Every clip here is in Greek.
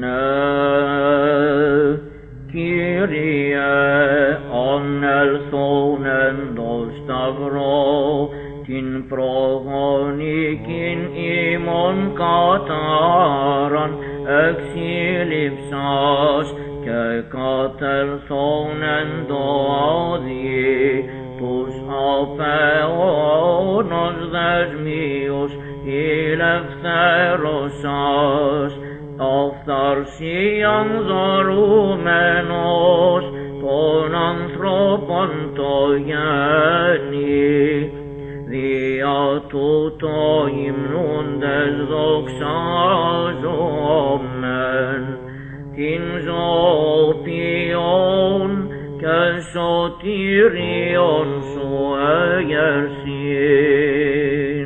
Kyrie ανελθόνεν το σταυρό, την προγονικήν ημών κατάραν εξήλυψας και κατελθόνεν το άδει τους απαιώνος δεσμίους ηλευθέρωσας, αυθαρσίαν δωρούμενος των ανθρώπων το γέννη, δια τούτο υμνούντες δοξάζομεν την ζωοποιόν και σωτήριον σου εγερσήν.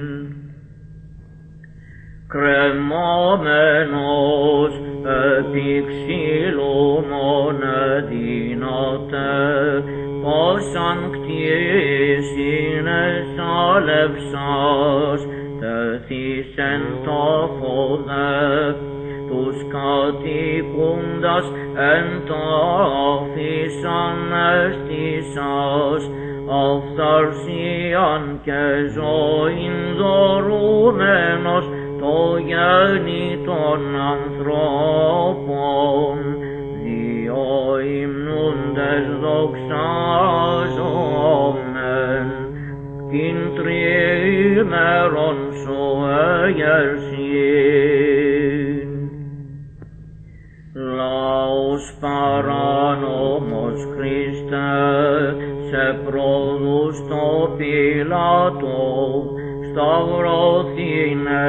Κρεμόμενος επί ξύλου μονεδύνατε, πόσαν κτήσιν εσάλευσας, τεθήσεν τάφο δε, τους κατοικούντας εν τάφησαν εστίσας, αυθαρσίαν και ζωήν δωρούμενος το γέννη των ανθρώπων, δύο υμνούντες δοξάζομεν την τριήμερον σου εγερσήν. Λαός παράνομος Χριστέ, σε προδούς το Πιλάτο, σταυρωθήνε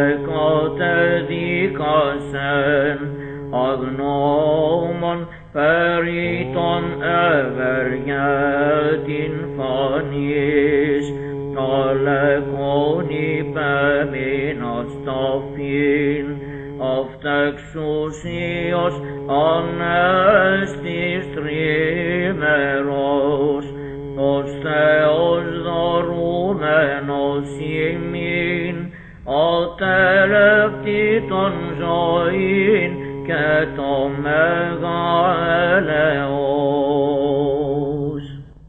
κατεδίκασεν, αγνώμων περί των ευεργέτην φανής, αλεκόν υπέμεινας ταφήν, αυτεξουσίως ανέστης τρίμερος, ως Θεός δωρούμενος ημίν, ατελευτήτων ζωήν και το μέγα έλεος.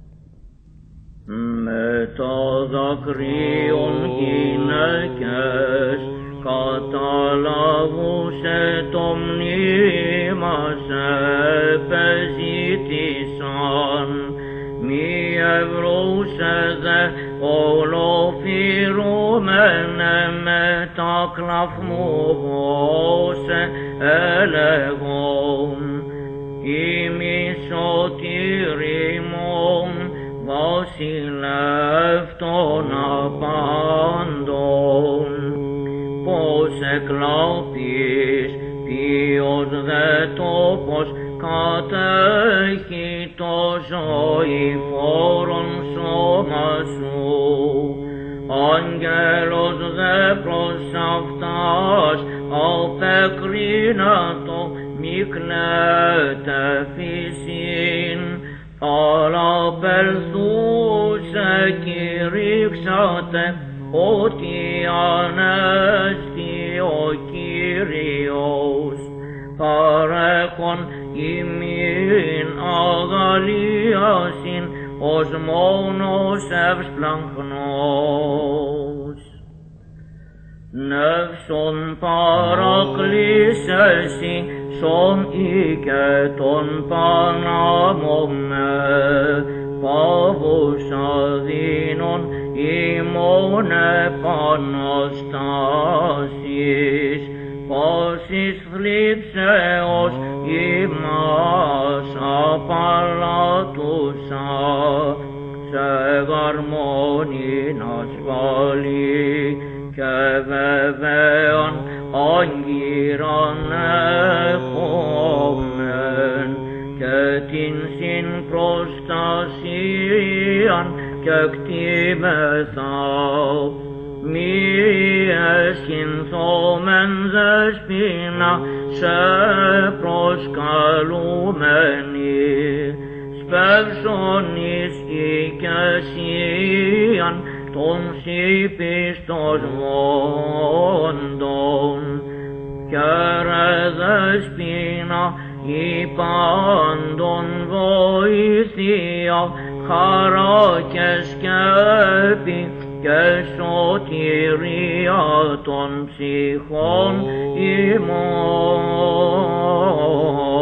Μετά δακρύων γυναίκες, καταλάβουσε το μνήμα σε επεζήτησαν, μη ευρούσε δε ολοφυρούμενε μετά κλαφμού βόσε έλεγον, ημί σωτήριμον βασιλεύ των απάντων, πως εκλάπεις ποιος δε τόπος κατέχει το ζωηφόρον σώμα σου, άγγελος δε προς αυτάς απεκρίνατο μη κλαίτε φυσίν, παραπελθούσε κηρύξατε ότι ανέστη ο Κύριος, παρέχον ημίν αγαλίασιν ως μόνος ευσπλαγχνός. Νεύσον παρακλήσεσι σον ή και τον Πανάμωμε, πάβους αδύνων ημών επαναστάσεις, πάσης θλίψεως ημάς απαλλάτουσα, σε γαρμόνιν ασφαλή και βεβαίαν άγκυραν έχομεν, και την συμπροστασίαν και κτήμεθα, μη εσχυνθόμεν δεσπίνα σε προσκαλούμενοι, σπεύσον εις οικεσίαν των συμπιστοσμόντων, και δεσπίνα η πάντων βοήθεια, χαρά και σκέπη και σωτηρία των ψυχών ημών.